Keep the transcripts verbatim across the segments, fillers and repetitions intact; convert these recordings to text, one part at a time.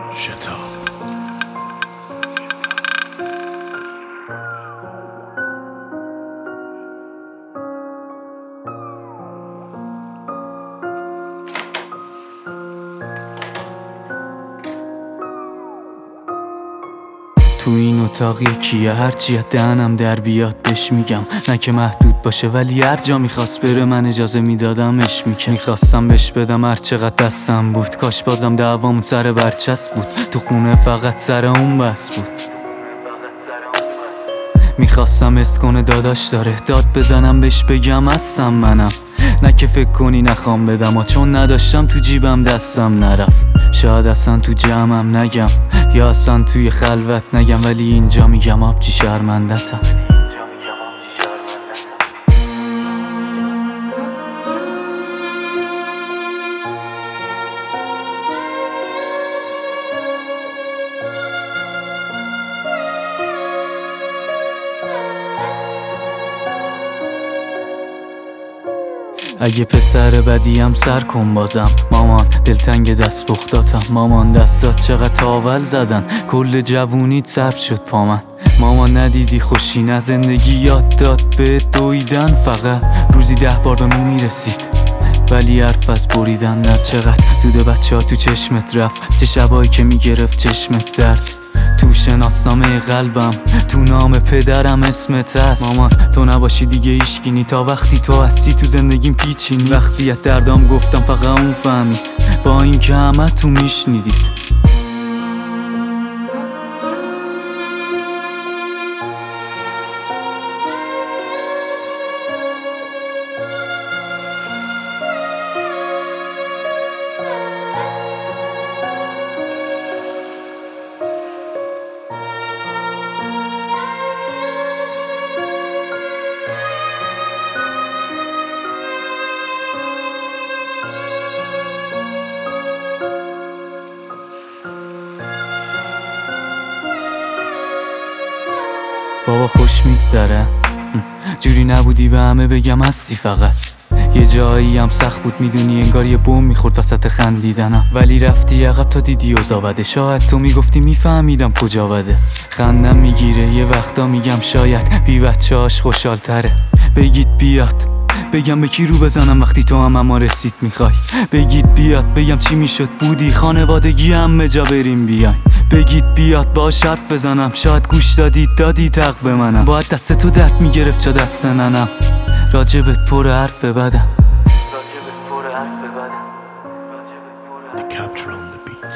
شتاب. تو این اتاق یکیه، هرچی دهنم در بیاد بهش میگم. نه که محدود باشه ولی هر جا میخواست بره من اجازه میدادمش. میکن میخواستم بهش بدم هر چقدر دستم بود. کاش بازم دعوامون سر برچسب بود. تو خونه فقط سر اون بس بود. میخواستم حس کنه داداش داره، داد بزنم بهش بگم هستم منم. نه که فکر کنی نخوام بدم و چون نداشتم تو جیبم دستم نرفت. شاید اصلا تو جمعم نگم یا اصلا توی خلوت نگم، ولی اینجا میگم آبجی شرمندتم. اگه پسر بدیم سر کن بازم. مامان دلتنگ دست بختاتم. مامان دستات چقدر تاول زدن، کل جوونیت صرف شد پا من. مامان ندیدی خوشی نه زندگی یاد داد به دویدن، فقط روزی ده بار به مو میرسید ولی حرف از بریدن. از چقدر دود بچه ها تو چشمت رفت، چه شبایی که میگرفت چشمت درد. تو شناسنامه قلبم تو نام پدرم اسمت هست. مامان تو نباشی دیگه ایشگینی، تا وقتی تو هستی تو زندگیم پیچینی. وقتی از دردام گفتم فقط اون فهمید، با این که همه تو میشنیدید. بابا خوش میگذره، جوری نبودی به همه بگم هستی. فقط یه جایی هم سخت بود میدونی، انگار یه بوم میخورد وسط خندیدنم. ولی رفتی عقب تا دیدی اوضاع بده، شاید تو میگفتی میفهمیدم کجا بده. خندم میگیره یه وقتا میگم شاید بی بچه هاش خوشحال تره. بگید بیاد بگم به کی رو بزنم وقتی تو هم اما رسید میخوای. بگید بیاد بگم چی میشد بودی خانوادگی همه جا بریم بیاین. بگید بیاد باش حرف بزنم، شاید گوش دادید دادید حق به منم. باید دست تو درد میگرفت چه دست ننم، راجبت پر حرف بدم. The capture on the beat.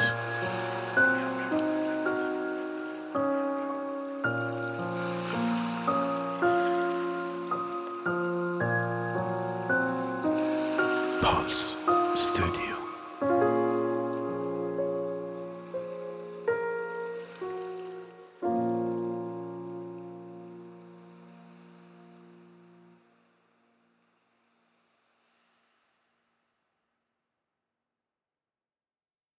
Pulse Studio.